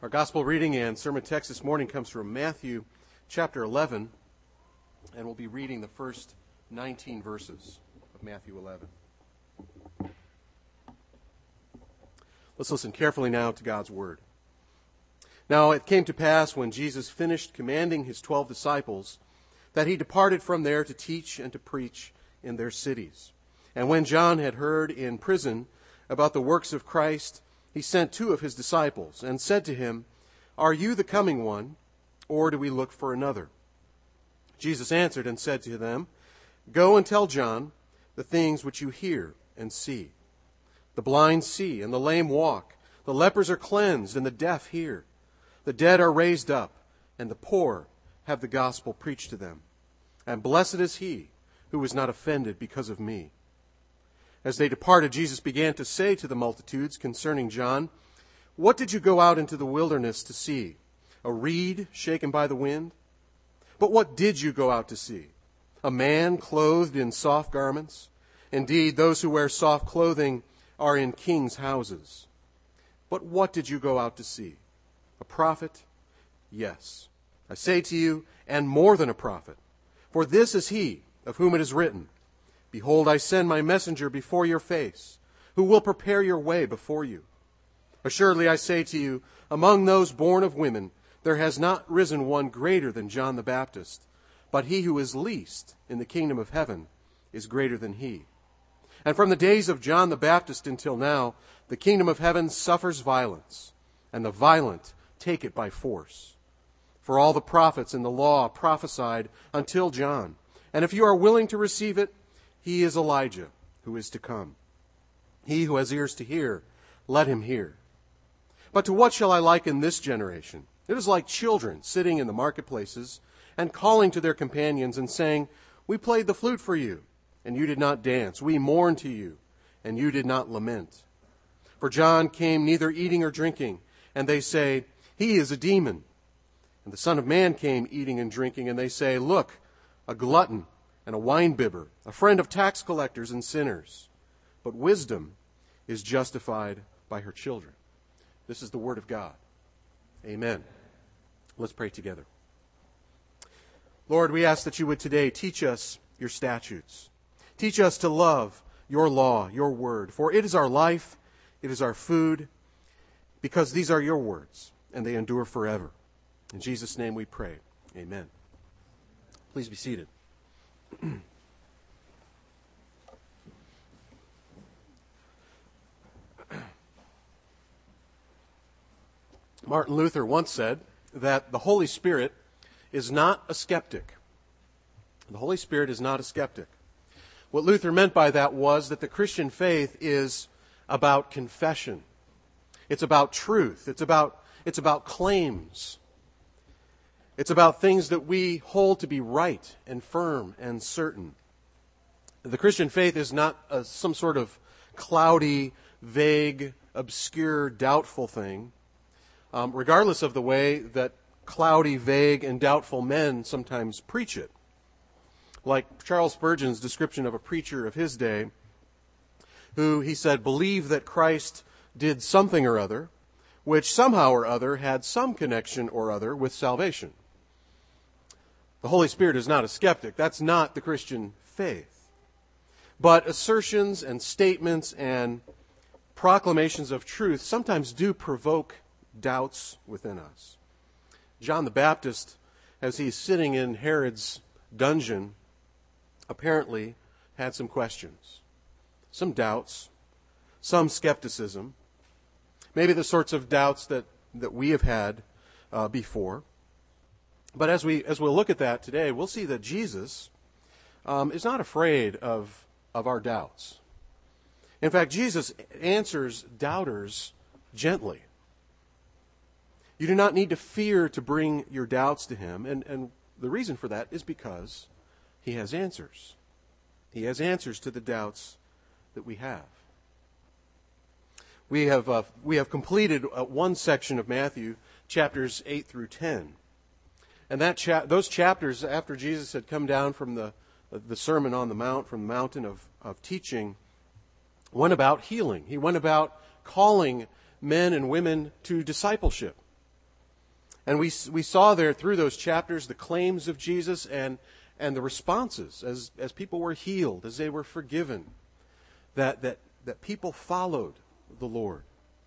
Our gospel reading and sermon text this morning comes from Matthew chapter 11, and we'll be reading the first 19 verses of Matthew 11. Let's listen carefully now to God's word. Now it came to pass when Jesus finished commanding his 12 disciples that he departed from there to teach and to preach in their cities. And when John had heard in prison about the works of Christ, he sent 2 of his disciples and said to him, "Are you the coming one, or do we look for another?" Jesus answered and said to them, "Go and tell John the things which you hear and see. The blind see, and the lame walk. The lepers are cleansed, and the deaf hear. The dead are raised up, and the poor have the gospel preached to them. And blessed is he who is not offended because of me." As they departed, Jesus began to say to the multitudes concerning John, "What did you go out into the wilderness to see? A reed shaken by the wind? But what did you go out to see? A man clothed in soft garments? Indeed, those who wear soft clothing are in kings' houses. But what did you go out to see? A prophet? Yes, I say to you, and more than a prophet. For this is he of whom it is written, 'Behold, I send my messenger before your face, who will prepare your way before you.' Assuredly I say to you, among those born of women, there has not risen one greater than John the Baptist, but he who is least in the kingdom of heaven is greater than he. And from the days of John the Baptist until now, the kingdom of heaven suffers violence, and the violent take it by force. For all the prophets in the law prophesied until John. And if you are willing to receive it, he is Elijah who is to come. He who has ears to hear, let him hear. But to what shall I liken this generation? It is like children sitting in the marketplaces and calling to their companions and saying, 'We played the flute for you, and you did not dance. We mourned to you, and you did not lament.' For John came neither eating or drinking, and they say, 'He is a demon.' And the Son of Man came eating and drinking, and they say, 'Look, a glutton and a winebibber, a friend of tax collectors and sinners.' But wisdom is justified by her children." This is the word of God. Amen. Let's pray together. Lord, we ask that you would today teach us your statutes. Teach us to love your law, your word, for it is our life, it is our food, because these are your words, and they endure forever. In Jesus' name we pray. Amen. Please be seated. Martin Luther once said that the Holy Spirit is not a skeptic. The Holy Spirit is not a skeptic. What Luther meant by that was that the Christian faith is about confession. It's about truth. It's about claims. It's about things that we hold to be right and firm and certain. The Christian faith is not some sort of cloudy, vague, obscure, doubtful thing, regardless of the way that cloudy, vague, and doubtful men sometimes preach it. Like Charles Spurgeon's description of a preacher of his day, who, he said, believed that Christ did something or other, which somehow or other had some connection or other with salvation. The Holy Spirit is not a skeptic. That's not the Christian faith. But assertions and statements and proclamations of truth sometimes do provoke doubts within us. John the Baptist, as he's sitting in Herod's dungeon, apparently had some questions, some doubts, some skepticism, maybe the sorts of doubts that we have had before. But as we'll look at that today, we'll see that Jesus is not afraid of our doubts. In fact, Jesus answers doubters gently. You do not need to fear to bring your doubts to him, and the reason for that is because he has answers. He has answers to the doubts that we have. We have completed one section of Matthew, chapters 8 through 10. And those chapters, after Jesus had come down from the Sermon on the Mount, from the mountain of teaching, went about healing. He went about calling men and women to discipleship. And we saw there through those chapters the claims of Jesus and the responses as people were healed, as they were forgiven, that people followed the Lord.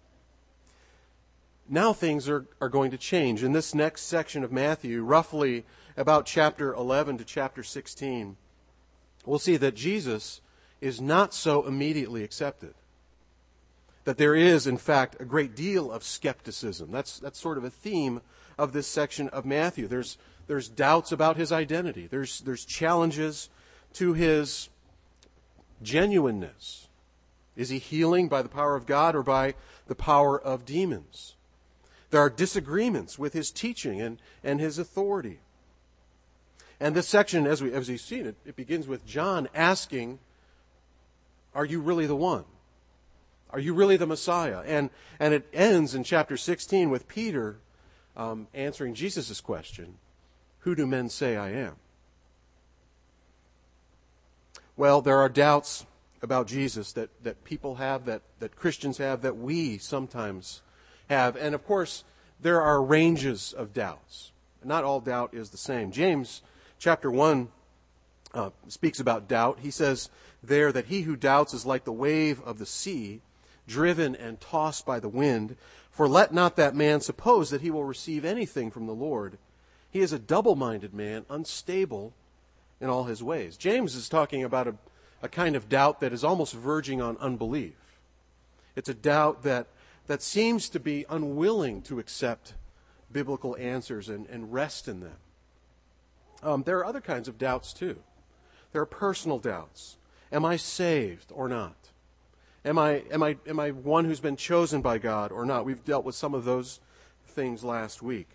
Now things are going to change. In this next section of Matthew, roughly about chapter 11 to chapter 16, we'll see that Jesus is not so immediately accepted. That there is, in fact, a great deal of skepticism. That's sort of a theme of this section of Matthew. There's doubts about his identity. There's challenges to his genuineness. Is he healing by the power of God or by the power of demons? There are disagreements with his teaching and his authority. And this section, as we've seen, it begins with John asking, are you really the one? Are you really the Messiah? And it ends in chapter 16 with Peter answering Jesus' question, who do men say I am? Well, there are doubts about Jesus that people have, that Christians have, that we sometimes have. And of course, there are ranges of doubts. Not all doubt is the same. James chapter 1 speaks about doubt. He says there that he who doubts is like the wave of the sea, driven and tossed by the wind. For let not that man suppose that he will receive anything from the Lord. He is a double-minded man, unstable in all his ways. James is talking about a kind of doubt that is almost verging on unbelief. It's a doubt that seems to be unwilling to accept biblical answers and rest in them. There are other kinds of doubts too. There are personal doubts. Am I saved or not? Am I one who's been chosen by God or not? We've dealt with some of those things last week.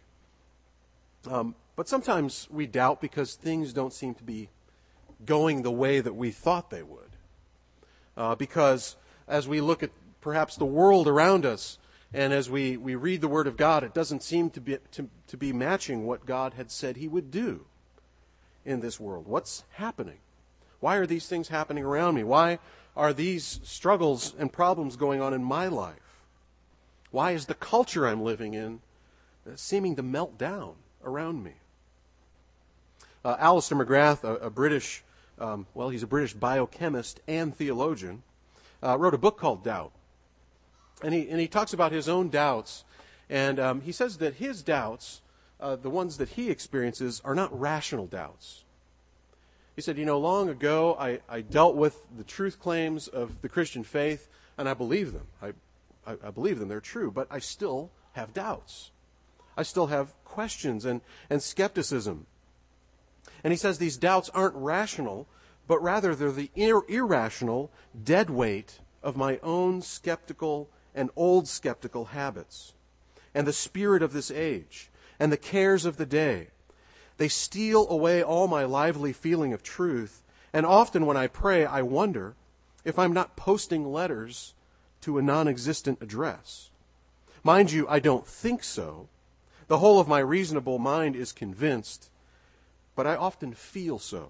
But sometimes we doubt because things don't seem to be going the way that we thought they would. Because as we look at perhaps the world around us, and as we read the Word of God, it doesn't seem to be matching what God had said He would do in this world. What's happening? Why are these things happening around me? Why are these struggles and problems going on in my life? Why is the culture I'm living in seeming to melt down around me? Alistair McGrath, a British, he's a British biochemist and theologian, wrote a book called Doubt. And he talks about his own doubts, and he says that his doubts, the ones that he experiences, are not rational doubts. He said, long ago I dealt with the truth claims of the Christian faith, and I believe them. I believe them, they're true, but I still have doubts. I still have questions and skepticism. And he says these doubts aren't rational, but rather they're the irrational dead weight of my own skeptical and old skeptical habits, and the spirit of this age, and the cares of the day. They steal away all my lively feeling of truth, and often when I pray, I wonder if I'm not posting letters to a non-existent address. Mind you, I don't think so. The whole of my reasonable mind is convinced, but I often feel so.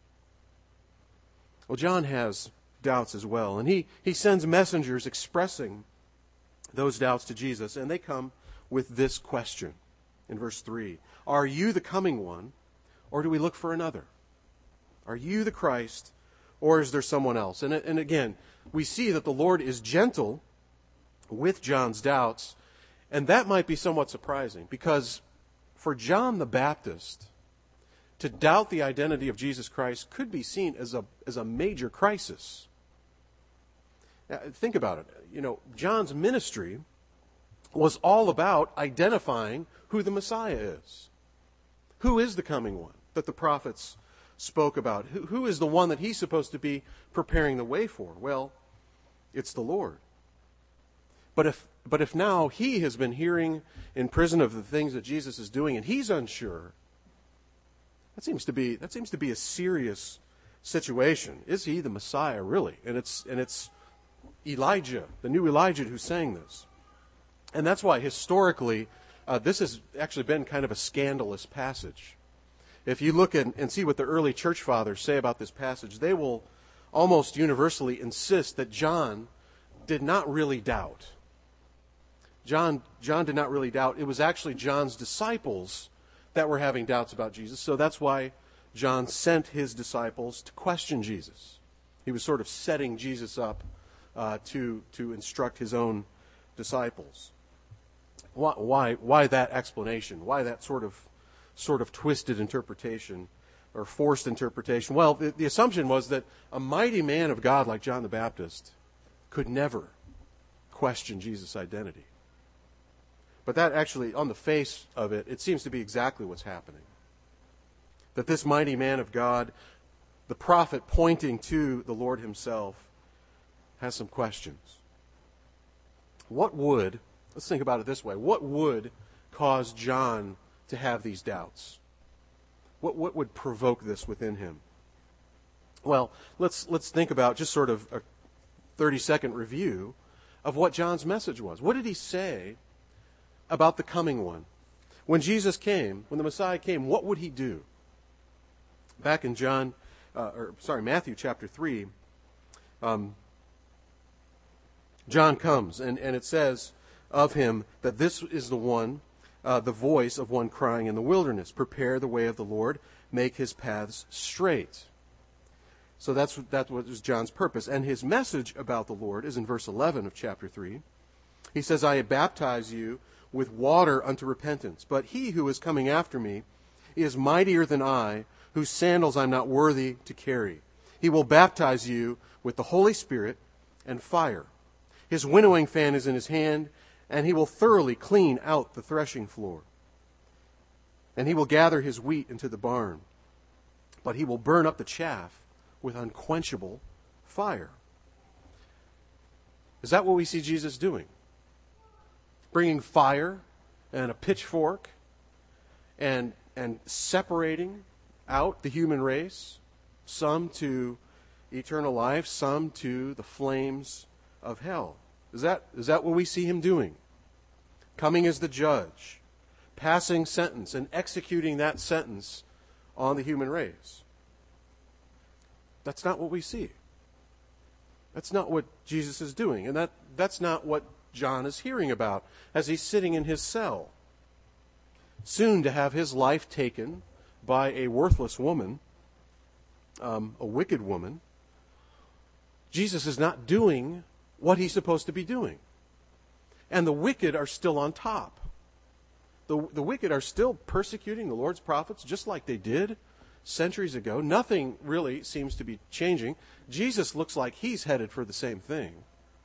Well, John has doubts as well, and he sends messengers expressing those doubts to Jesus, and they come with this question in verse 3. Are you the coming one, or do we look for another? Are you the Christ, or is there someone else? And again, we see that the Lord is gentle with John's doubts, and that might be somewhat surprising, because for John the Baptist, to doubt the identity of Jesus Christ could be seen as a major crisis. Now, think about it. John's ministry was all about identifying who the Messiah is. Who is the coming one that the prophets spoke about? Who is the one that he's supposed to be preparing the way for? Well, it's the Lord. But if now he has been hearing in prison of the things that Jesus is doing and he's unsure, that seems to be a serious situation. Is he the Messiah really? And it's Elijah, the new Elijah, who's saying this. And that's why historically this has actually been kind of a scandalous passage. If you look and see what the early church fathers say about this passage, they will almost universally insist that John did not really doubt. John did not really doubt. It was actually John's disciples that were having doubts about Jesus. So that's why John sent his disciples to question Jesus. He was sort of setting Jesus up to instruct his own disciples. Why that explanation? Why that sort of twisted interpretation or forced interpretation? Well, the assumption was that a mighty man of God like John the Baptist could never question Jesus' identity. But that actually, on the face of it, it seems to be exactly what's happening. That this mighty man of God, the prophet pointing to the Lord himself, has some questions. Let's think about it this way, what would cause John to have these doubts? What would provoke this within him? Well, let's think about just sort of a 30-second review of what John's message was. What did he say about the coming one? When Jesus came, when the Messiah came, what would he do? Back in Matthew chapter 3, John comes, and it says of him that this is the one, the voice of one crying in the wilderness, prepare the way of the Lord, make his paths straight. So that's what was John's purpose. And his message about the Lord is in verse 11 of chapter 3. He says, I baptize you with water unto repentance, but he who is coming after me is mightier than I, whose sandals I'm not worthy to carry. He will baptize you with the Holy Spirit and fire. His winnowing fan is in his hand, and he will thoroughly clean out the threshing floor. And he will gather his wheat into the barn, but he will burn up the chaff with unquenchable fire. Is that what we see Jesus doing? Bringing fire and a pitchfork and separating out the human race, some to eternal life, some to the flames of hell. Is that what we see him doing? Coming as the judge, passing sentence and executing that sentence on the human race. That's not what we see. That's not what Jesus is doing. And that's not what John is hearing about as he's sitting in his cell, soon to have his life taken by a worthless woman, a wicked woman. Jesus is not doing what he's supposed to be doing. And the wicked are still on top. The wicked are still persecuting the Lord's prophets just like they did centuries ago. Nothing really seems to be changing. Jesus looks like he's headed for the same thing.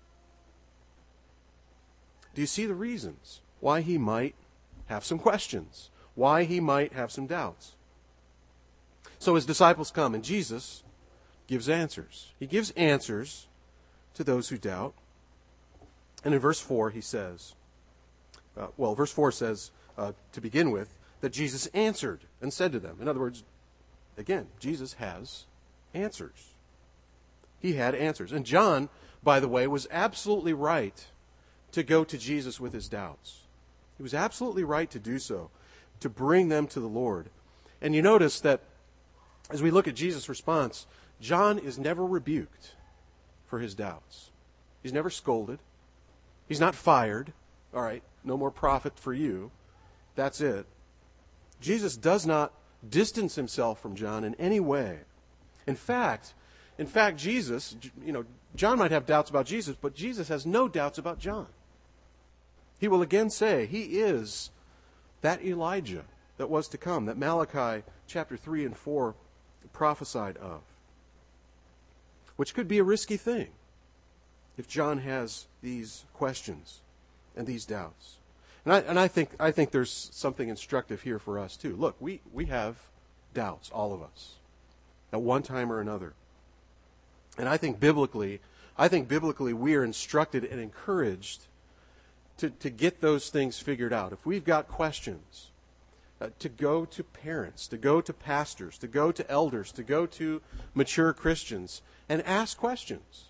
Do you see the reasons why he might have some questions? Why he might have some doubts? So his disciples come, and Jesus gives answers. He gives answers to those who doubt. And in verse 4 he says, verse 4 says, to begin with, that Jesus answered and said to them. In other words, again, Jesus has answers. He had answers. And John, by the way, was absolutely right to go to Jesus with his doubts. He was absolutely right to do so, to bring them to the Lord. And you notice that as we look at Jesus' response, John is never rebuked for his doubts. He's never scolded. He's not fired. All right, no more prophet for you. That's it. Jesus does not distance himself from John in any way. In fact, Jesus, John might have doubts about Jesus, but Jesus has no doubts about John. He will again say he is that Elijah that was to come, that Malachi chapter 3 and 4 prophesied of, which could be a risky thing if John has these questions and these doubts. And I think there's something instructive here for us too. Look, we have doubts, all of us, at one time or another. And I think biblically we are instructed and encouraged to get those things figured out. If we've got questions, to go to parents, to go to pastors, to go to elders, to go to mature Christians and ask questions.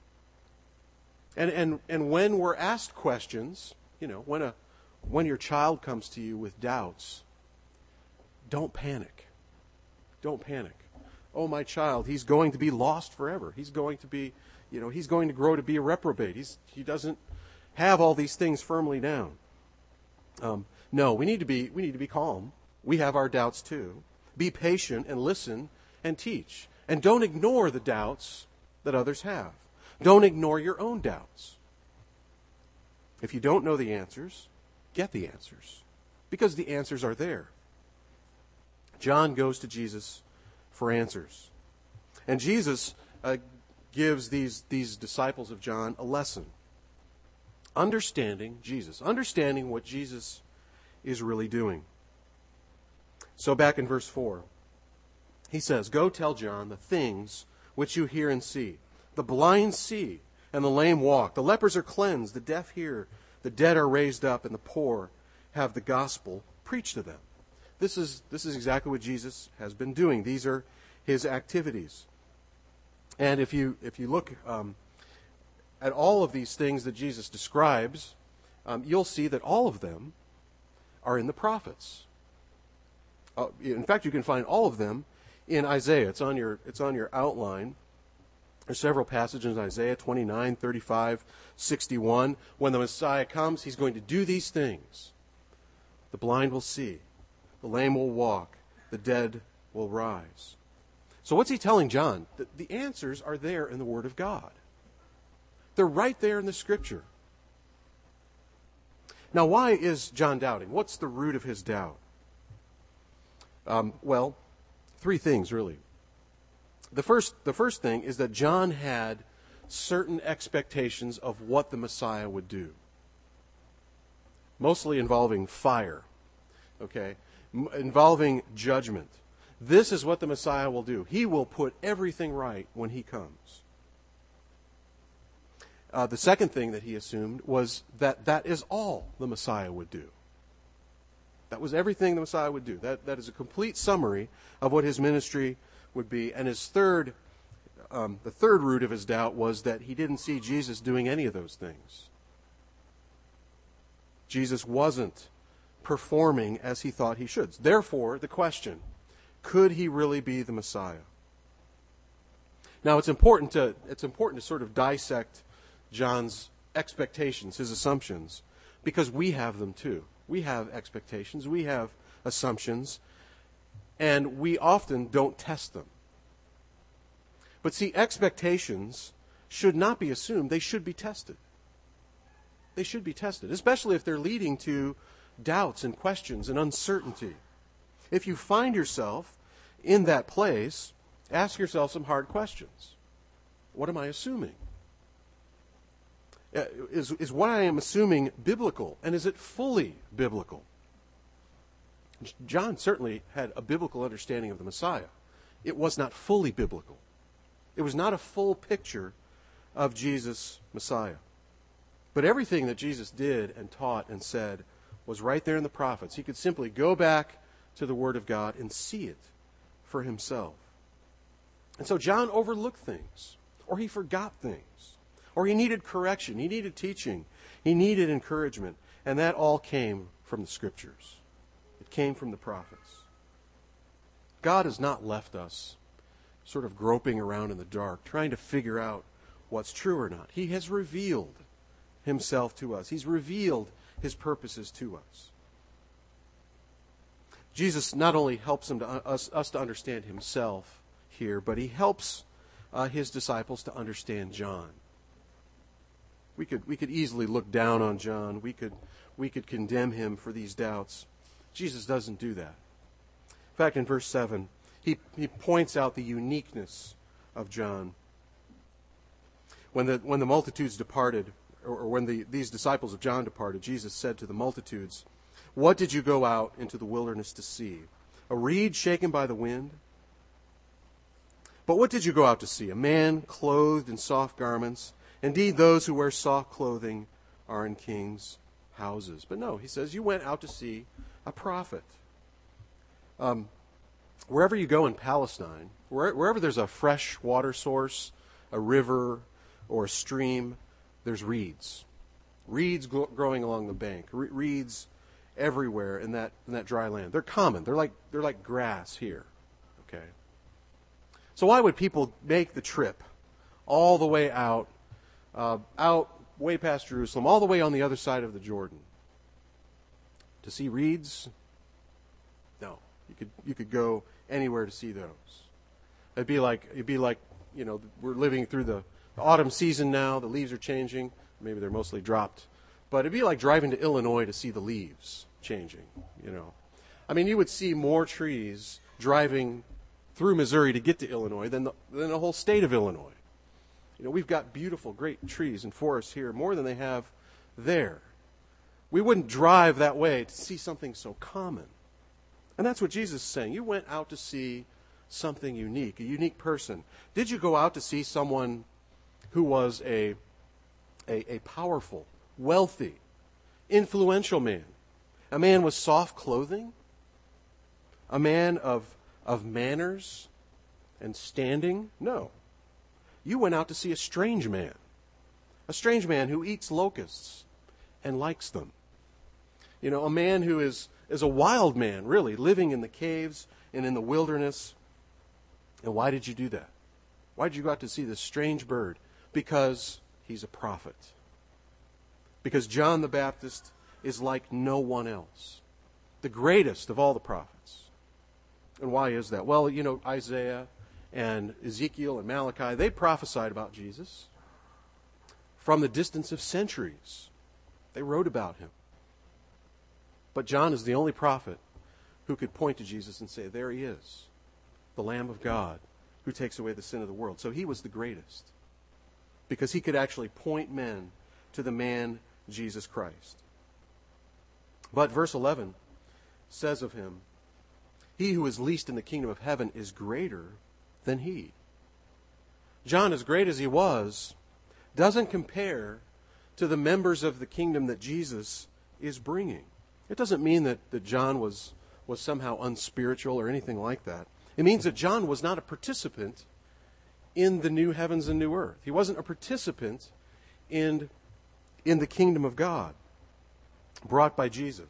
And when we're asked questions, when your child comes to you with doubts, don't panic. Don't panic. Oh, my child, he's going to be lost forever. He's going to be, he's going to grow to be a reprobate. He doesn't have all these things firmly down. No, we need to be calm. We have our doubts too. Be patient and listen and teach. And don't ignore the doubts that others have. Don't ignore your own doubts. If you don't know the answers, get the answers, because the answers are there. John goes to Jesus for answers. And Jesus gives these disciples of John a lesson. Understanding Jesus. Understanding what Jesus is really doing. So back in verse 4, he says, "Go tell John the things which you hear and see. The blind see, and the lame walk. The lepers are cleansed, the deaf hear, the dead are raised up, and the poor have the gospel preached to them." This is exactly what Jesus has been doing. These are his activities. And if you look at all of these things that Jesus describes, you'll see that all of them are in the prophets. In fact, you can find all of them in Isaiah. It's on your outline. There's several passages in Isaiah 29, 35, 61. When the Messiah comes, he's going to do these things. The blind will see. The lame will walk. The dead will rise. So what's he telling John? The answers are there in the Word of God. They're right there in the Scripture. Now, why is John doubting? What's the root of his doubt? Well, three things, really. The first thing is that John had certain expectations of what the Messiah would do. Mostly involving fire, okay? Involving judgment. This is what the Messiah will do. He will put everything right when he comes. The second thing that he assumed was that is all the Messiah would do. That was everything the Messiah would do. That is a complete summary of what his ministry would be. And his the third root of his doubt was that he didn't see Jesus doing any of those things. Jesus wasn't performing as he thought he should. Therefore, the question, could he really be the Messiah? Now, it's important to sort of dissect John's expectations, his assumptions, because we have them too. We have expectations, we have assumptions, and we often don't test them. But see, expectations should not be assumed, they should be tested. They should be tested, especially if they're leading to doubts and questions and uncertainty. If you find yourself in that place, ask yourself some hard questions. What am I assuming? Is what I am assuming biblical? And is it fully biblical? John certainly had a biblical understanding of the Messiah. It was not fully biblical. It was not a full picture of Jesus, Messiah. But everything that Jesus did and taught and said was right there in the prophets. He could simply go back to the Word of God and see it for himself. And so John overlooked things, or he forgot things. Or he needed correction, he needed teaching, he needed encouragement, and that all came from the Scriptures. It came from the prophets. God has not left us sort of groping around in the dark, trying to figure out what's true or not. He has revealed himself to us. He's revealed his purposes to us. Jesus not only helps us to understand himself here, but he helps his disciples to understand John. We could easily look down on John. We could condemn him for these doubts. Jesus doesn't do that. In fact, in verse 7, he points out the uniqueness of John. When the multitudes departed, or when these disciples of John departed, Jesus said to the multitudes, "What did you go out into the wilderness to see? A reed shaken by the wind? But what did you go out to see? A man clothed in soft garments? Indeed, those who wear soft clothing are in kings' houses." But no, he says, you went out to see a prophet. Wherever you go in Palestine, wherever there's a fresh water source, a river, or a stream, there's reeds. Reeds growing along the bank. Reeds everywhere in that dry land. They're common. They're like grass here. Okay. So why would people make the trip all the way out way past Jerusalem, all the way on the other side of the Jordan. To see reeds? No. You could go anywhere to see those. It'd be like, we're living through the autumn season now. The leaves are changing. Maybe they're mostly dropped. But it'd be like driving to Illinois to see the leaves changing, I mean, you would see more trees driving through Missouri to get to Illinois than the whole state of Illinois. We've got beautiful, great trees and forests here, more than they have there. We wouldn't drive that way to see something so common. And that's what Jesus is saying. You went out to see something unique, a unique person. Did you go out to see someone who was a powerful, wealthy, influential man? A man with soft clothing? A man of manners and standing? No. You went out to see a strange man who eats locusts and likes them. A man who is a wild man, really, living in the caves and in the wilderness. And why did you do that? Why did you go out to see this strange bird? Because he's a prophet. Because John the Baptist is like no one else. The greatest of all the prophets. And why is that? Well, Isaiah and Ezekiel and Malachi, they prophesied about Jesus from the distance of centuries. They wrote about him. But John is the only prophet who could point to Jesus and say, there he is, the Lamb of God who takes away the sin of the world. So he was the greatest because he could actually point men to the man Jesus Christ. But verse 11 says of him, he who is least in the kingdom of heaven is greater than he. John, as great as he was, doesn't compare to the members of the kingdom that Jesus is bringing. It doesn't mean that John was somehow unspiritual or anything like that. It means that John was not a participant in the new heavens and new earth. He wasn't a participant in the kingdom of God brought by Jesus.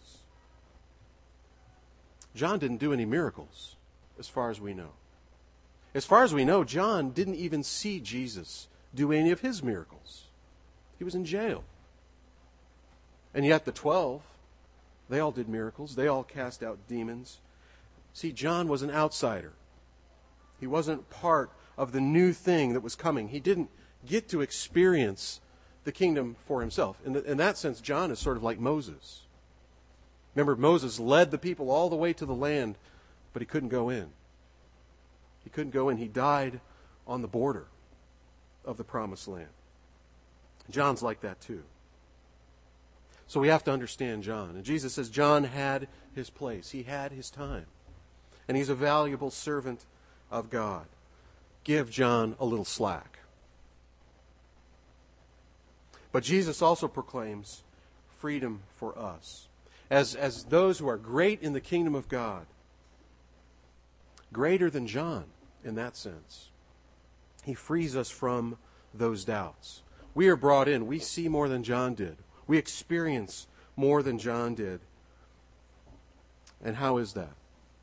John didn't do any miracles, as far as we know. As far as we know, John didn't even see Jesus do any of his miracles. He was in jail. And yet the 12, they all did miracles. They all cast out demons. See, John was an outsider. He wasn't part of the new thing that was coming. He didn't get to experience the kingdom for himself. In that sense, John is sort of like Moses. Remember, Moses led the people all the way to the land, but he couldn't go in. He couldn't go in. He died on the border of the promised land. John's like that too. So we have to understand John. And Jesus says John had his place. He had his time. And he's a valuable servant of God. Give John a little slack. But Jesus also proclaims freedom for us. As those who are great in the kingdom of God, greater than John in that sense. He frees us from those doubts. We are brought in. We see more than John did. We experience more than John did. And how is that?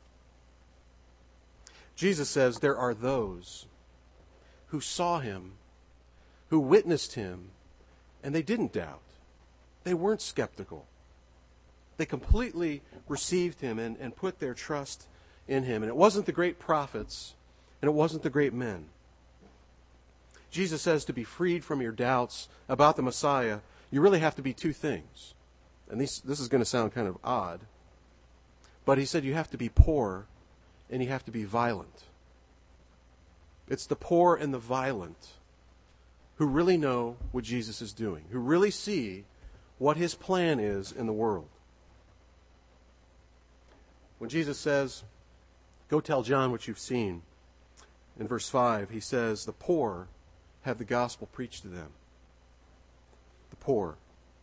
Jesus says there are those who saw him, who witnessed him, and they didn't doubt. They weren't skeptical. They completely received him and put their trust in him. And it wasn't the great prophets, and it wasn't the great men. Jesus says to be freed from your doubts about the Messiah, you really have to be two things. And this is going to sound kind of odd. But he said you have to be poor and you have to be violent. It's the poor and the violent who really know what Jesus is doing, who really see what his plan is in the world. When Jesus says, go tell John what you've seen, in verse 5, he says, the poor have the gospel preached to them. The poor.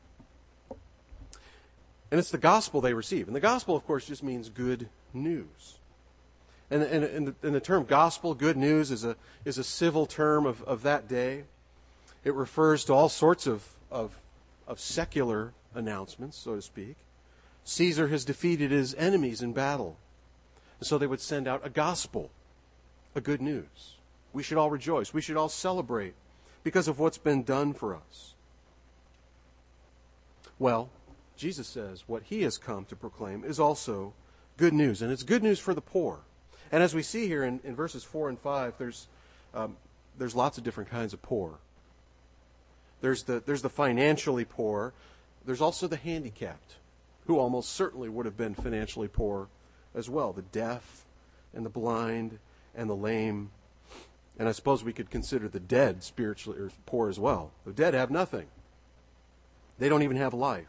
And it's the gospel they receive. And the gospel, of course, just means good news. And the term gospel, good news, is a civil term of that day. It refers to all sorts of secular announcements, so to speak. Caesar has defeated his enemies in battle. And so they would send out a gospel, a good news. We should all rejoice. We should all celebrate because of what's been done for us. Well, Jesus says what he has come to proclaim is also good news, and it's good news for the poor. And as we see here in verses 4 and 5, there's lots of different kinds of poor. There's the financially poor. There's also the handicapped, who almost certainly would have been financially poor as well. The deaf and the blind and the lame. And I suppose we could consider the dead spiritually or poor as well. The dead have nothing. They don't even have life.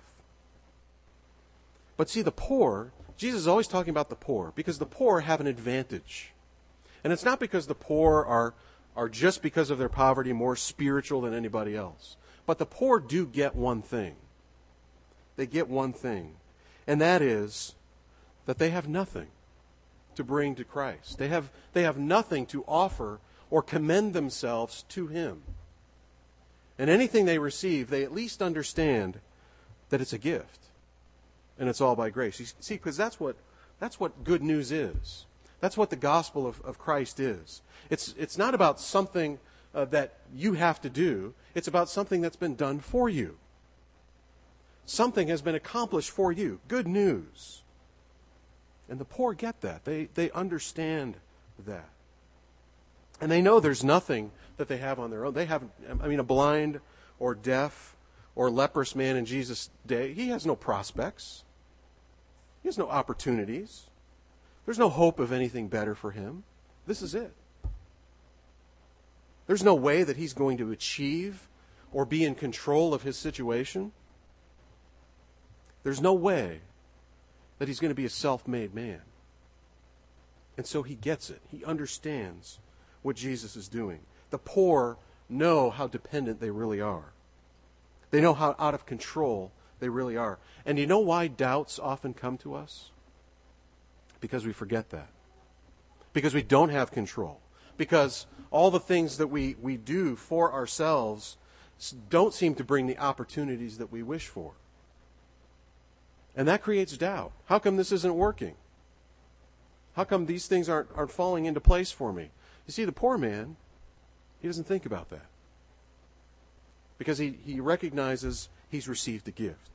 But see, the poor, Jesus is always talking about the poor because the poor have an advantage. And it's not because the poor are just because of their poverty more spiritual than anybody else. But the poor do get one thing. They get one thing. And that is that they have nothing to bring to Christ. They have nothing to offer or commend themselves to Him. And anything they receive, they at least understand that it's a gift. And it's all by grace. You see, because that's what good news is. That's what the gospel of Christ is. It's not about something that you have to do. It's about something that's been done for you. Something has been accomplished for you. Good news. And the poor get that. They understand that. And they know there's nothing that they have on their own. A blind or deaf or leprous man in Jesus' day, he has no prospects. He has no opportunities. There's no hope of anything better for him. This is it. There's no way that he's going to achieve or be in control of his situation. There's no way that he's going to be a self-made man. And so he gets it. He understands what Jesus is doing. The poor know how dependent they really are. They know how out of control they really are. And you know why doubts often come to us? Because we forget that. Because we don't have control. Because all the things that we do for ourselves don't seem to bring the opportunities that we wish for. And that creates doubt. How come this isn't working? How come these things aren't falling into place for me? You see, the poor man, he doesn't think about that. Because he recognizes he's received a gift.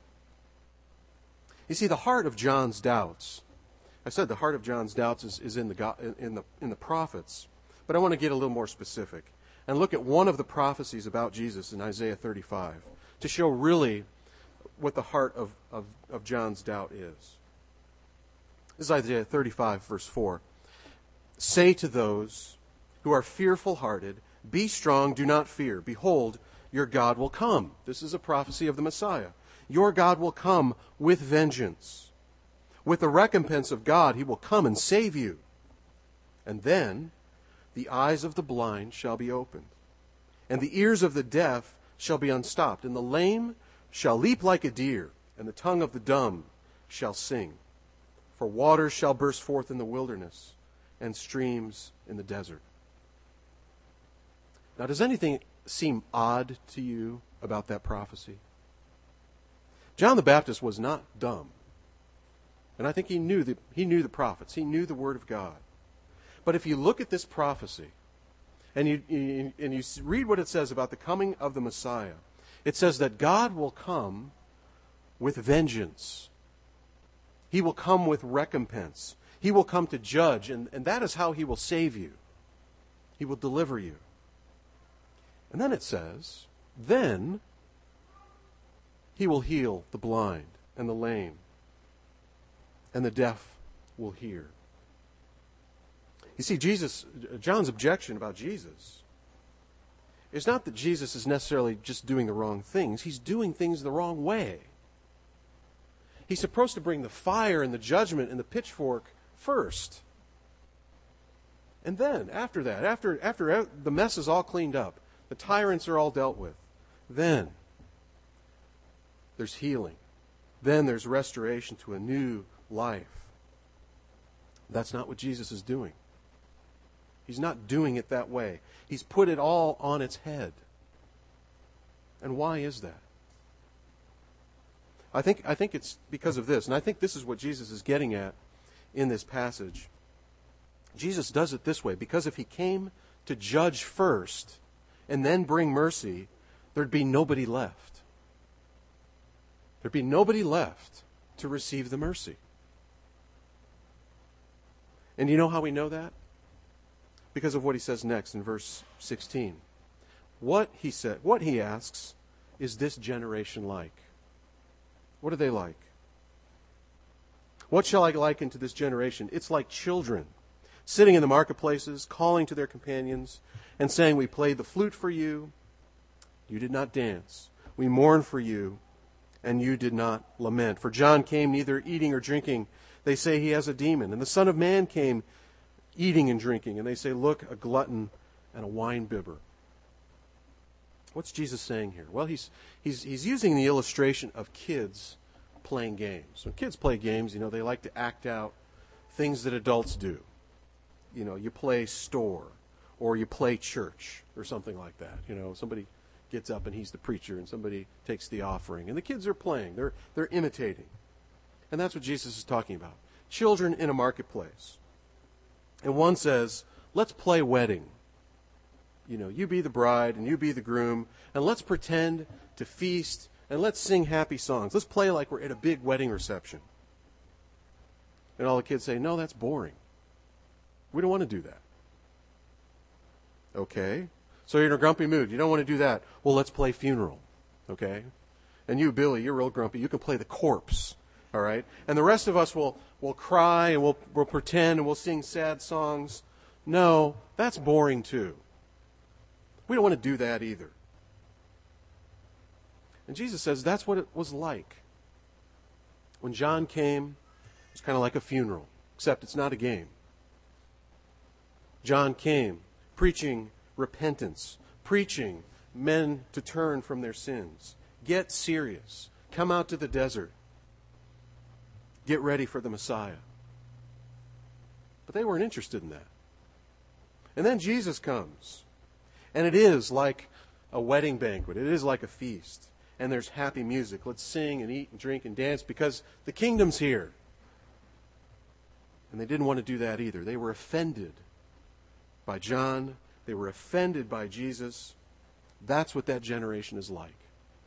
You see, the heart of John's doubts, I said the heart of John's doubts is in the prophets, but I want to get a little more specific and look at one of the prophecies about Jesus in Isaiah 35 to show really what the heart of John's doubt is. This is Isaiah 35, verse 4. Say to those who are fearful-hearted, be strong, do not fear. Behold, your God will come. This is a prophecy of the Messiah. Your God will come with vengeance. With the recompense of God, He will come and save you. And then the eyes of the blind shall be opened, and the ears of the deaf shall be unstopped, and the lame shall leap like a deer, and the tongue of the dumb shall sing. For waters shall burst forth in the wilderness, and streams in the desert. Now, does anything seem odd to you about that prophecy? John the Baptist was not dumb. And I think he knew the prophets. He knew the Word of God. But if you look at this prophecy, and you read what it says about the coming of the Messiah, it says that God will come with vengeance. He will come with recompense. He will come to judge, and that is how He will save you. He will deliver you. And then it says, then He will heal the blind and the lame, and the deaf will hear. You see, John's objection about Jesus is not that Jesus is necessarily just doing the wrong things. He's doing things the wrong way. He's supposed to bring the fire and the judgment and the pitchfork first. And then, after that, after the mess is all cleaned up, the tyrants are all dealt with, then there's healing. Then there's restoration to a new life. That's not what Jesus is doing. He's not doing it that way. He's put it all on its head. And why is that? I think it's because of this, and I think this is what Jesus is getting at in this passage. Jesus does it this way because if He came to judge first and then bring mercy, there'd be nobody left. There'd be nobody left to receive the mercy. And you know how we know that? Because of what he says next in verse 16. What he asks, is this generation like? What are they like? What shall I liken to this generation? It's like children sitting in the marketplaces, calling to their companions and saying, we played the flute for you, you did not dance. We mourned for you, and you did not lament. For John came neither eating or drinking. They say he has a demon. And the Son of Man came eating and drinking. And they say, look, a glutton and a wine-bibber. What's Jesus saying here? Well, he's using the illustration of kids playing games. When kids play games, they like to act out things that adults do. You play store, or you play church, or something like that. Somebody gets up and he's the preacher, and somebody takes the offering. And the kids are playing. They're imitating. And that's what Jesus is talking about. Children in a marketplace. And one says, let's play wedding. You be the bride and you be the groom, and let's pretend to feast, and let's sing happy songs. Let's play like we're at a big wedding reception. And all the kids say, no, that's boring. We don't want to do that. Okay. So you're in a grumpy mood. You don't want to do that. Well, let's play funeral. Okay. And you, Billy, you're real grumpy. You can play the corpse. All right. And the rest of us will cry, and we'll pretend, and we'll sing sad songs. No, that's boring too. We don't want to do that either. And Jesus says that's what it was like. When John came, it was kind of like a funeral, except it's not a game. John came preaching repentance, preaching men to turn from their sins. Get serious. Come out to the desert. Get ready for the Messiah. But they weren't interested in that. And then Jesus comes. And it is like a wedding banquet. It is like a feast. And there's happy music. Let's sing and eat and drink and dance because the kingdom's here. And they didn't want to do that either. They were offended by John. They were offended by Jesus. That's what that generation is like.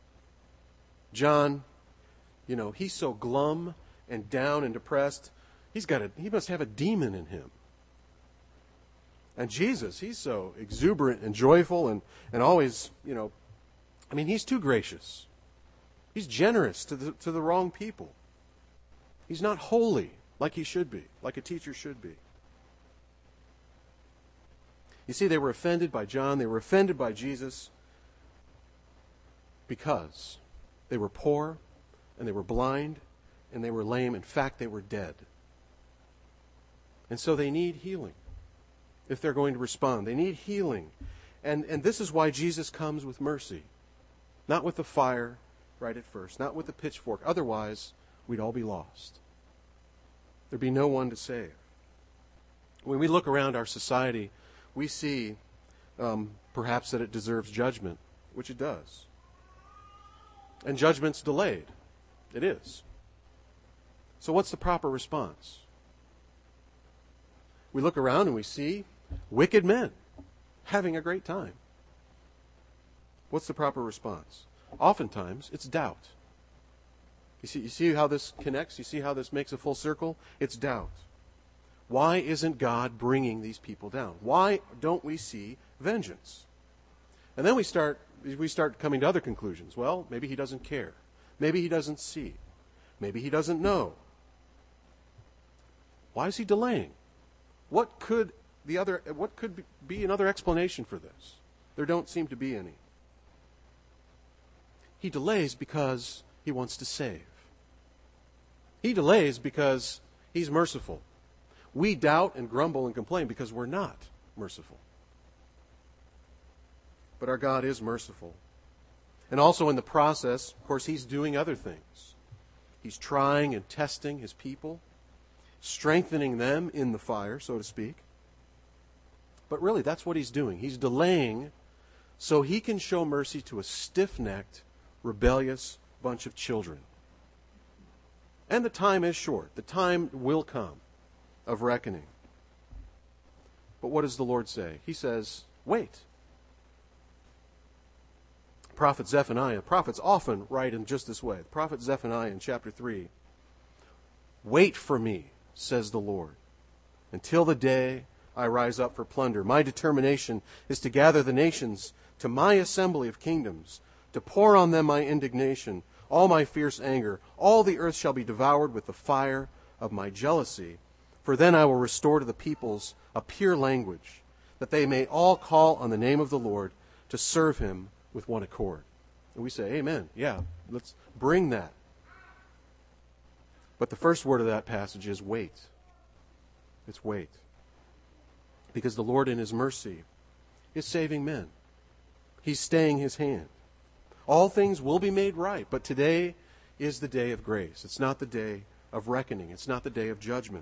John, he's so glum and down and depressed. He must have a demon in him. And Jesus, he's so exuberant and joyful and always, he's too gracious. He's generous to the wrong people. He's not holy like he should be, like a teacher should be. You see, they were offended by John. They were offended by Jesus because they were poor and they were blind and they were lame. In fact, they were dead. And so they need healing. If they're going to respond, they need healing. And this is why Jesus comes with mercy. Not with the fire right at first, not with the pitchfork. Otherwise, we'd all be lost. There'd be no one to save. When we look around our society, we see perhaps that it deserves judgment, which it does. And judgment's delayed. It is. So what's the proper response? We look around and we see wicked men having a great time. What's the proper response? Oftentimes, it's doubt. You see how this connects? You see how this makes a full circle? It's doubt. Why isn't God bringing these people down? Why don't we see vengeance? And then we start coming to other conclusions. Well, maybe he doesn't care. Maybe he doesn't see. Maybe he doesn't know. Why is he delaying? What could be another explanation for this? There don't seem to be any. He delays because he wants to save. He delays because he's merciful. We doubt and grumble and complain because we're not merciful. But our God is merciful. And also in the process, of course, he's doing other things. He's trying and testing his people, strengthening them in the fire, so to speak. But really, that's what he's doing. He's delaying so he can show mercy to a stiff-necked, rebellious bunch of children. And the time is short. The time will come of reckoning. But what does the Lord say? He says, wait. prophet Zephaniah, prophets often write in just this way. The prophet Zephaniah in chapter 3, "Wait for me, says the Lord, until the day I rise up for plunder. My determination is to gather the nations to my assembly of kingdoms, to pour on them my indignation, all my fierce anger. All the earth shall be devoured with the fire of my jealousy. For then I will restore to the peoples a pure language, that they may all call on the name of the Lord to serve him with one accord." And we say, amen. Yeah, let's bring that. But the first word of that passage is wait. It's wait. Because the Lord in his mercy is saving men. He's staying his hand. All things will be made right, but today is the day of grace. It's not the day of reckoning. It's not the day of judgment.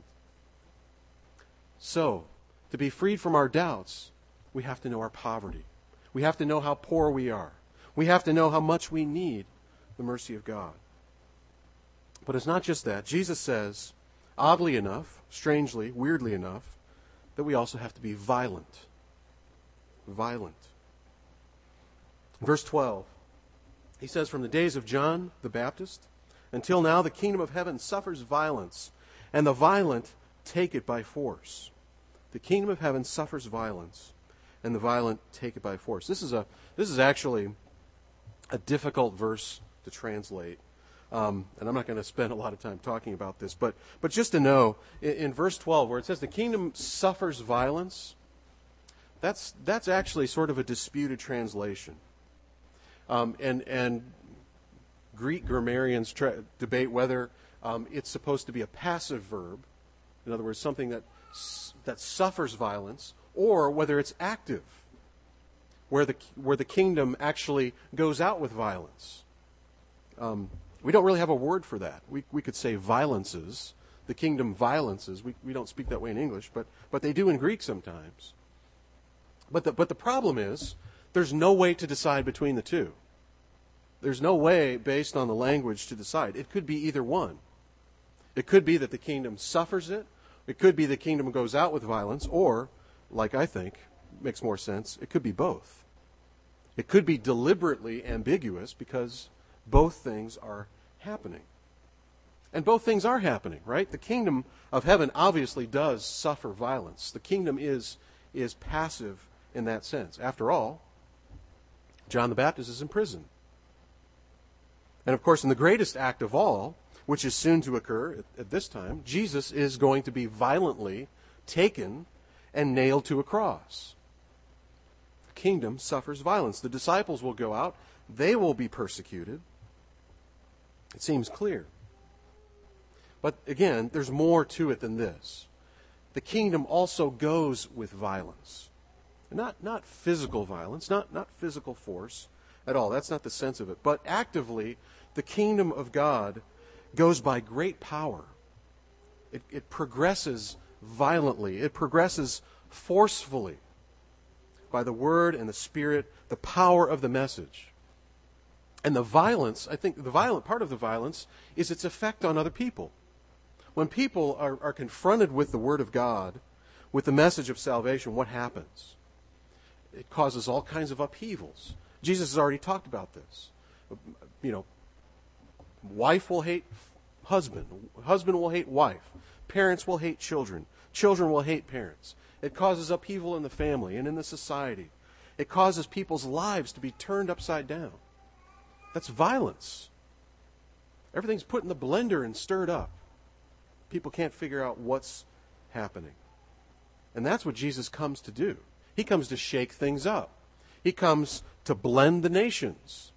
So, to be freed from our doubts, we have to know our poverty. We have to know how poor we are. We have to know how much we need the mercy of God. But it's not just that. Jesus says, oddly enough, strangely, weirdly enough, that we also have to be violent. Violent. Verse 12, he says, "From the days of John the Baptist until now, the kingdom of heaven suffers violence, and the violent take it by force." The kingdom of heaven suffers violence, and the violent take it by force. This is actually a difficult verse to translate, and I'm not going to spend a lot of time talking about this. But just to know, in verse 12, where it says the kingdom suffers violence, that's actually sort of a disputed translation. And Greek grammarians debate whether it's supposed to be a passive verb, in other words, something that suffers violence, or whether it's active, where the kingdom actually goes out with violence. We don't really have a word for that. We could say violences, the kingdom violences. We don't speak that way in English, but they do in Greek sometimes. But the problem is, there's no way to decide between the two. There's no way, based on the language, to decide. It could be either one. It could be that the kingdom suffers it. It could be the kingdom goes out with violence. Or, like I think makes more sense, it could be both. It could be deliberately ambiguous because both things are happening. And both things are happening, right? The kingdom of heaven obviously does suffer violence. The kingdom is passive in that sense. After all, John the Baptist is in prison. And of course, in the greatest act of all, which is soon to occur at this time, Jesus is going to be violently taken and nailed to a cross. The kingdom suffers violence. The disciples will go out. They will be persecuted. It seems clear. But again, there's more to it than this. The kingdom also goes with violence. Not physical violence, not physical force at all. That's not the sense of it. But actively, the kingdom of God goes by great power. It progresses violently. It progresses forcefully by the word and the Spirit, the power of the message. And the violence, I think the violent part of the violence is its effect on other people. When people are confronted with the Word of God, with the message of salvation, what happens? It causes all kinds of upheavals. Jesus has already talked about this. Wife will hate husband. Husband will hate wife. Parents will hate children. Children will hate parents. It causes upheaval in the family and in the society. It causes people's lives to be turned upside down. That's violence. Everything's put in the blender and stirred up. People can't figure out what's happening. And that's what Jesus comes to do. He comes to shake things up. He comes to blend the nations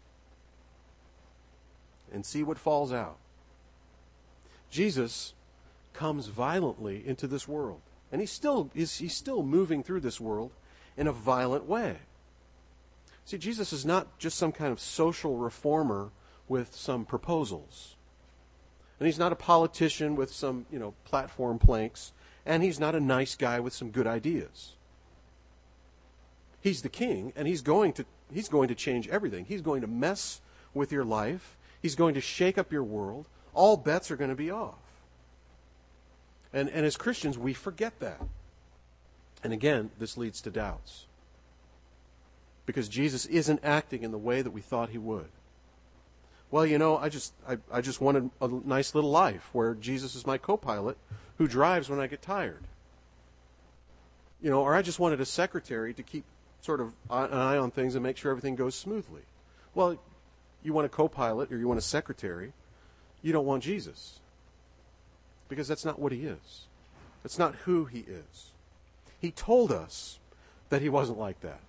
and see what falls out. Jesus comes violently into this world. And he's still moving through this world in a violent way. See, Jesus is not just some kind of social reformer with some proposals. And he's not a politician with some, platform planks. And he's not a nice guy with some good ideas. He's the king, and he's going to change everything. He's going to mess with your life. He's going to shake up your world. All bets are going to be off. And as Christians, we forget that. And again, this leads to doubts. because Jesus isn't acting in the way that we thought he would. Well, I just wanted a nice little life where Jesus is my co-pilot who drives when I get tired. Or I just wanted a secretary to keep sort of an eye on things and make sure everything goes smoothly. Well, you want a co-pilot or you want a secretary. You don't want Jesus. Because that's not what he is. That's not who he is. He told us that he wasn't like that.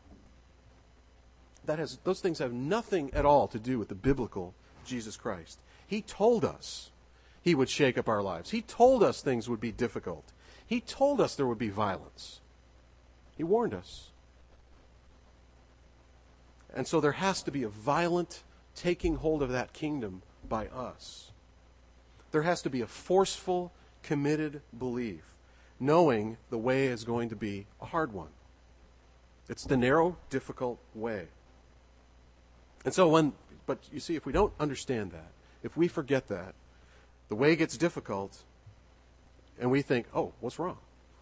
Those things have nothing at all to do with the biblical Jesus Christ. He told us he would shake up our lives. He told us things would be difficult. He told us there would be violence. He warned us. And so there has to be a violent taking hold of that kingdom by us. There has to be a forceful, committed belief, knowing the way is going to be a hard one. It's the narrow, difficult way. And so but you see, if we don't understand that, if we forget that, the way gets difficult, and we think, oh, what's wrong?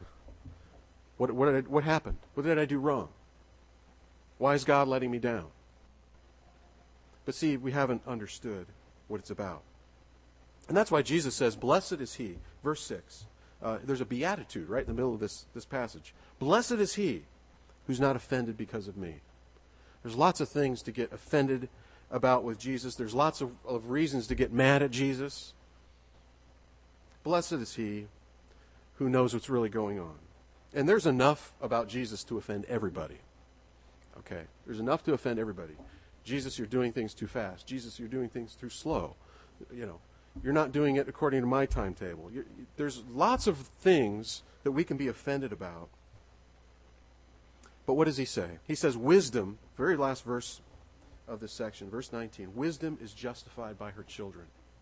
What happened? What did I do wrong? Why is God letting me down? But see, we haven't understood what it's about. And that's why Jesus says, blessed is he, verse 6. There's a beatitude right in the middle of this passage. Blessed is he who's not offended because of me. There's lots of things to get offended about with Jesus. There's lots of reasons to get mad at Jesus. Blessed is he who knows what's really going on. And there's enough about Jesus to offend everybody. Okay? There's enough to offend everybody. Jesus, you're doing things too fast. Jesus, you're doing things too slow. You're not doing it according to my timetable. There's lots of things that we can be offended about. But what does he say? He says wisdom, very last verse of this section, verse 19, wisdom is justified by her children.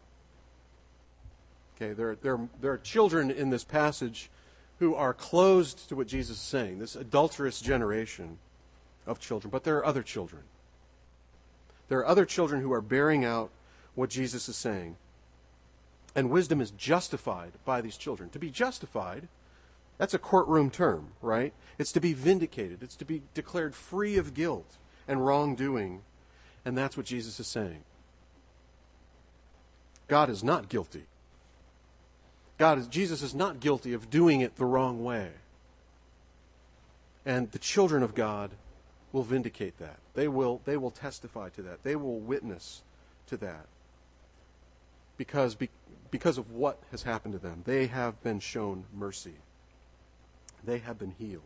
Okay, there are children in this passage who are closed to what Jesus is saying, this adulterous generation of children. But there are other children. There are other children who are bearing out what Jesus is saying. And wisdom is justified by these children. To be justified, that's a courtroom term, right? It's to be vindicated. It's to be declared free of guilt and wrongdoing. And that's what Jesus is saying. God is not guilty. Jesus is not guilty of doing it the wrong way. And the children of God will vindicate that. They will testify to that. They will witness to that. Because of what has happened to them. They have been shown mercy. They have been healed.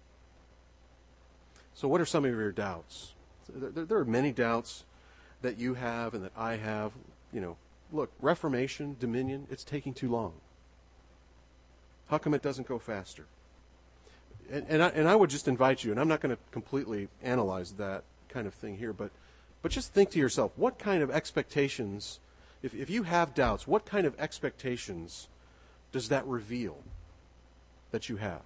So what are some of your doubts? There are many doubts that you have and that I have. Look, Reformation, Dominion, it's taking too long. How come it doesn't go faster? And I would just invite you, and I'm not going to completely analyze that kind of thing here, but just think to yourself, what kind of expectations, if you have doubts, what kind of expectations does that reveal that you have?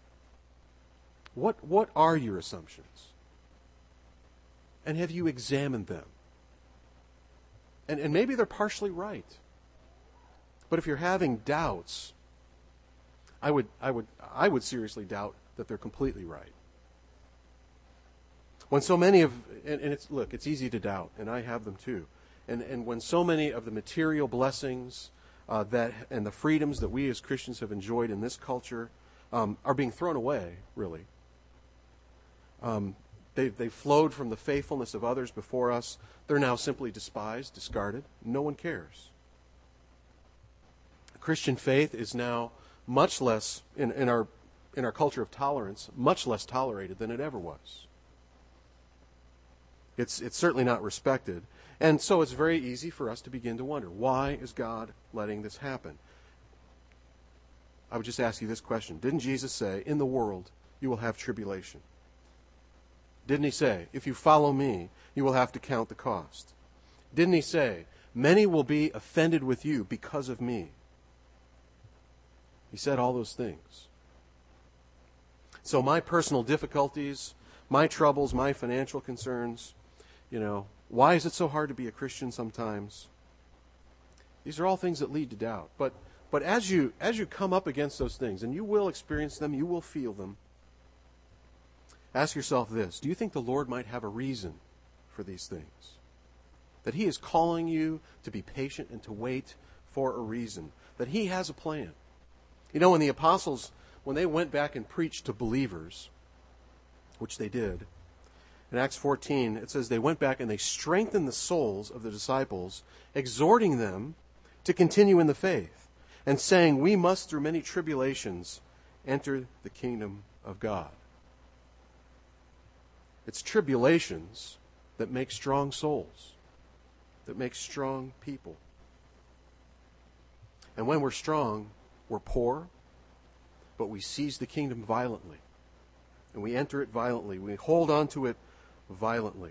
What are your assumptions? And have you examined them? And maybe they're partially right. But if you're having doubts, I would seriously doubt that they're completely right. When so many it's easy to doubt, and I have them too. And when so many of the material blessings and the freedoms that we as Christians have enjoyed in this culture are being thrown away, really. They've flowed from the faithfulness of others before us. They're now simply despised, discarded. No one cares. Christian faith is now much less, in our culture of tolerance, much less tolerated than it ever was. It's certainly not respected. And so it's very easy for us to begin to wonder, why is God letting this happen? I would just ask you this question. Didn't Jesus say, in the world you will have tribulation? Didn't he say, if you follow me, you will have to count the cost? Didn't he say, many will be offended with you because of me? He said all those things. So my personal difficulties, my troubles, my financial concerns, why is it so hard to be a Christian sometimes? These are all things that lead to doubt. But as you come up against those things, and you will experience them, you will feel them, Ask yourself this: do you think the Lord might have a reason for these things? That He is calling you to be patient and to wait for a reason. That He has a plan. You know, when the apostles, when they went back and preached to believers, which they did, in Acts 14, it says they went back and they strengthened the souls of the disciples, exhorting them to continue in the faith, and saying, we must through many tribulations enter the kingdom of God. It's tribulations that make strong souls, that make strong people. And when we're strong, we're poor, but we seize the kingdom violently. And we enter it violently. We hold on to it violently.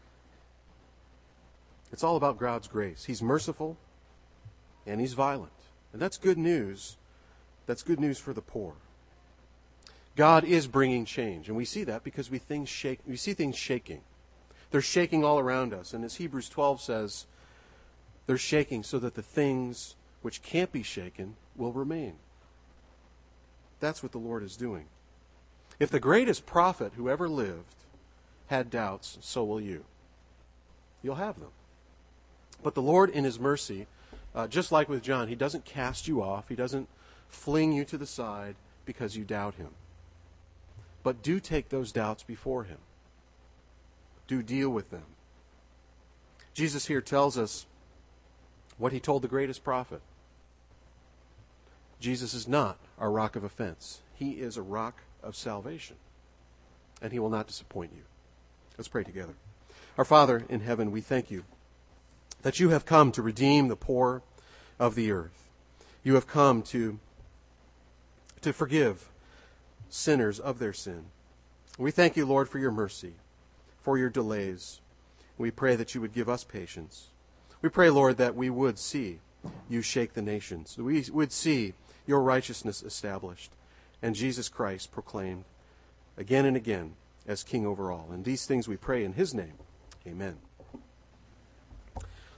It's all about God's grace. He's merciful and He's violent. And that's good news. That's good news for the poor. God is bringing change, and we see that because we see things shaking. They're shaking all around us, and as Hebrews 12 says, they're shaking so that the things which can't be shaken will remain. That's what the Lord is doing. If the greatest prophet who ever lived had doubts, so will you. You'll have them. But the Lord, in His mercy, just like with John, He doesn't cast you off. He doesn't fling you to the side because you doubt Him. But do take those doubts before Him. Do deal with them. Jesus here tells us what He told the greatest prophet. Jesus is not our rock of offense. He is a rock of salvation. And He will not disappoint you. Let's pray together. Our Father in heaven, we thank You that You have come to redeem the poor of the earth. You have come to forgive sinners of their sin. We thank You, Lord, for Your mercy, for Your delays. We pray that You would give us patience. We pray, Lord, that we would see You shake the nations, that we would see Your righteousness established, and Jesus Christ proclaimed again and again as King over all. And these things we pray in His name. Amen.